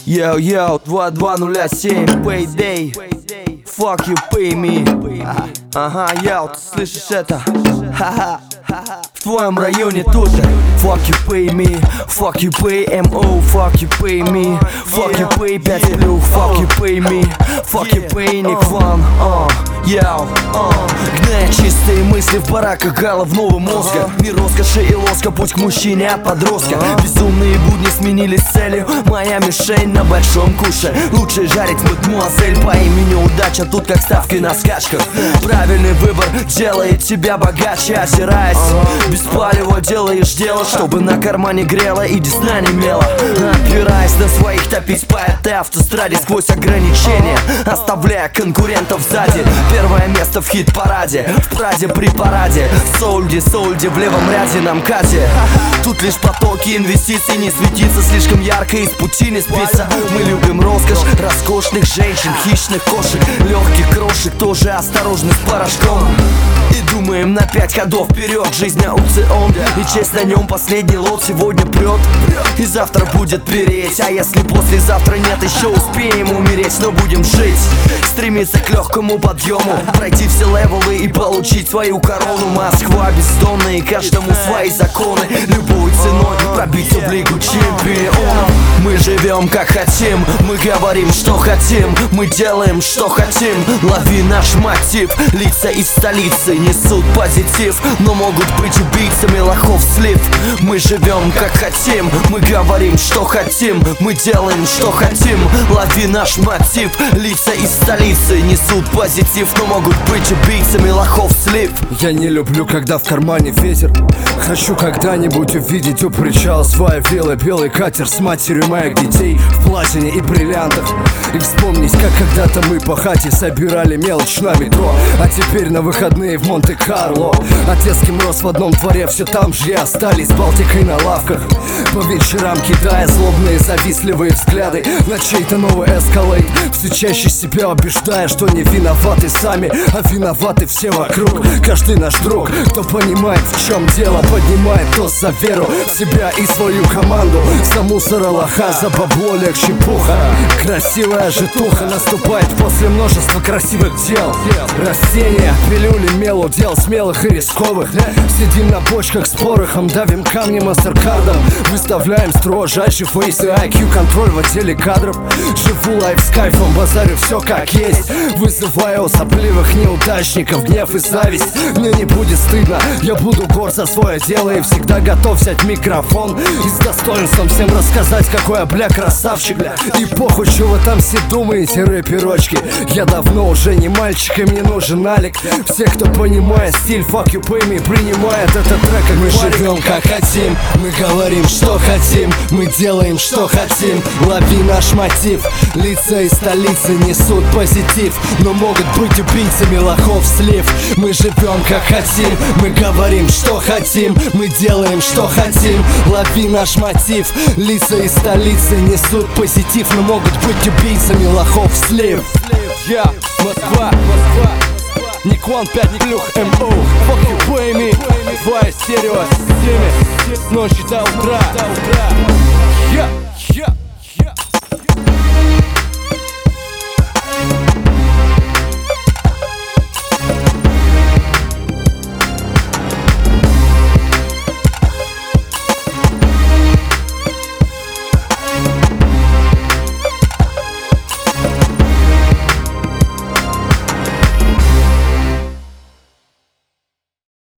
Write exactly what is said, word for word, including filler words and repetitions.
Йоу, йоу, два два ноль семь, Payday. Fuck you, pay me. Ага, йоу, ты слышишь это? Ха-ха. В твоем районе тоже. Fuck you, pay me. Fuck you, pay mo. Fuck you, pay me. Fuck you, pay пять плюх. Fuck you, pay me. Fuck you, pay Ник Ван. Йоу, гная чистые мысли в бараках головного мозга. Мир роскоши и лоска, путь к мужчине от подростка. Безумные будни сменились целью. Моя мишень на большом куше. Лучше жарить мадемуазель по имени удача. Тут как ставки на скачках. Правильный выбор делает тебя богаче. Озираясь, без палева делаешь дело, чтобы на кармане грело и десна не мела. Опираясь на своих топить по этой автостраде сквозь ограничения, оставляя конкурентов сзади. Первое место в хит-параде, в Праде при параде. Солди, солди, в левом ряде на МКАДе. Тут лишь потоки инвестиций, не светится слишком ярко, из пути не спится. Мы любим роскошь, роскошных женщин, хищных кошек, легких крошек, тоже осторожны с порошком. И думаем на пять ходов вперед. Жизнь аукцион, и честь на нем последний лот сегодня прет. И завтра будет переть, а если послезавтра нет, еще успеем умереть, но будем жить. Стремиться к легкому подъему, пройти все левелы и получить свою корону. Москва бездонная, и каждому свои законы. Любой ценой пробиться в лигу чемпионов. Мы живем как хотим, мы говорим, что хотим, мы делаем, что хотим. Лови наш мотив, лица из столицы несут позитив, но могут быть убийцами лохов слив. Мы живем как хотим, мы говорим, что хотим, мы делаем, что хотим. Лови наш мотив, лица из столицы несут позитив, но могут быть убийцами лохов слив. Я не люблю, когда в кармане ветер. Хочу когда-нибудь увидеть у причала свой вилла, белый катер с матерью моих детей в платине и бриллиантах. И вспомнить, как когда-то мы по хате собирали мелочь на метро, а теперь на выходные в Монте-Карло. Отец кем рос в одном дворе, все там же и остались с Балтикой на лавках. По вечерам кидая злобные завистливые взгляды на чей-то новый эскалейт, все чаще себя убеждая, что не виноваты сами, а виноваты все вокруг. Каждый наш друг, кто понимает, в чем дело, поднимает тост за веру в себя и свою команду. За мусора лоха, за бабло легче пуха. Красивая житуха наступает после множества красивых дел. Растения, пилюли, мелодел смелых и рисковых. Сидим на бочках с порохом, давим камнем мастер-кардом. Выставляем строжайший фейс и ай кью контроль в отделе кадров. Живу лайф с кайфом, базарю все как есть, вызывая у сопливых неудачников гнев и зависть. Мне не будет стыдно, я буду горд за свое дело и всегда готов взять микрофон и с достоинством всем рассказать, какой я, бля, красавчик. И похуй, что вы там все думаете, рэперочки. Я давно уже не мальчик, и мне нужен Алик. Все, кто понимает стиль fuck you, pay me, принимает этот трек, как мы живем как хотим. Мы говорим, что хотим, мы делаем, что хотим. Лови наш мотив, лица из столицы несут позитив, но могут быть убийцами лохов слив. Мы живем как хотим, мы говорим, что хотим, мы делаем, что хотим. Лови наш мотив, лица из столицы несут позитив, но могут быть убийцами лохов слив. Я, Москва, Москва, Ник Ван пять плюх мо. Fuck you, pay me. Твоя стерео с ночи до утра. Yeah.